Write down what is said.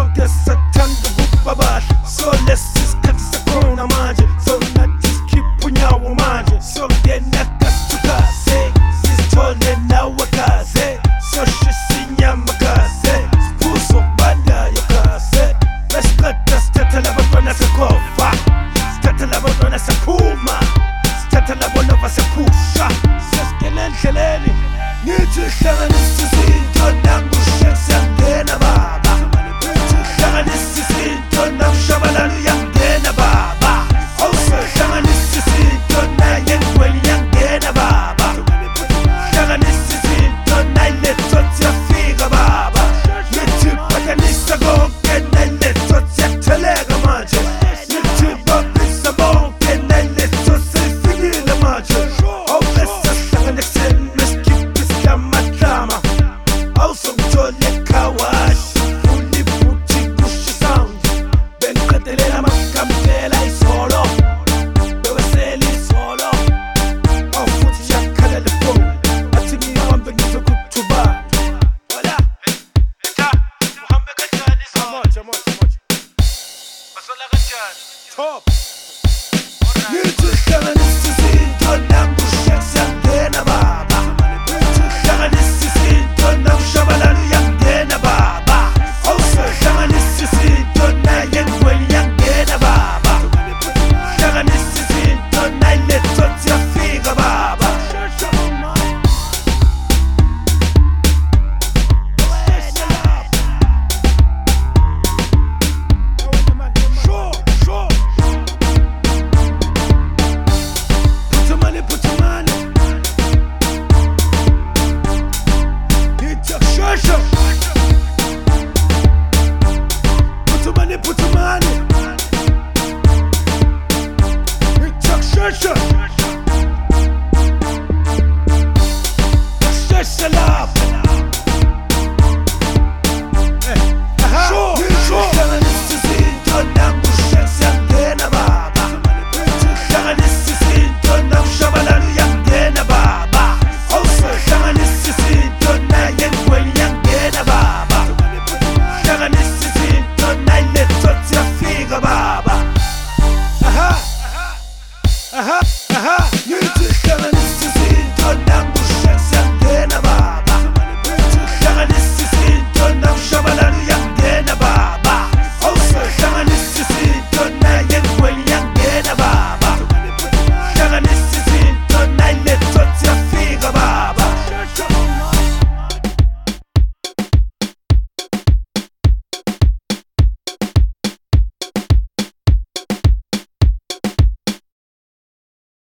sonke sathanda ukubabahla. So lesisikhathi sakhona manje, so nathi sikhipha unyawo manje. Songena kasithukaze, sisithole nawe kaze. Soshisa inyama kaze, siphuzo okubandayo kaze. Besiqeda sithatha labantwana sekofa, sithatha labantwana sephuma, sithatha labo nova sephusha. Sesingena endleleni nithi hlanganisa izinto nangushe siyangena baba. Nithi hlanganisa izinto nangushabalala uyangena baba. Awusehlanganisa izinto naye ngweni yangena baba. Hlanganisa izinto naye lethothi yafika baba. Nithi phakamisa konke naye lethothi yakutheleka manje. Nithi babisa bonke naye lethothi seyifikile manje. Awubesahlanganisa ekuseni mesikhipha isiklamaklama. Awusongithole ekhawashi ulibuthi kusho isound. Bengiqedelela amakampela izolo, bewesela izolo. Awufuthi yakhala lefoni athi ngihambe ngizokuthubana. Wala uhambe kanjani izolo? Basola kanjani? Top. Nithi hlanganisa izinto nangushe siyangena baba. Nithi hlanganisa izinto nangushabalala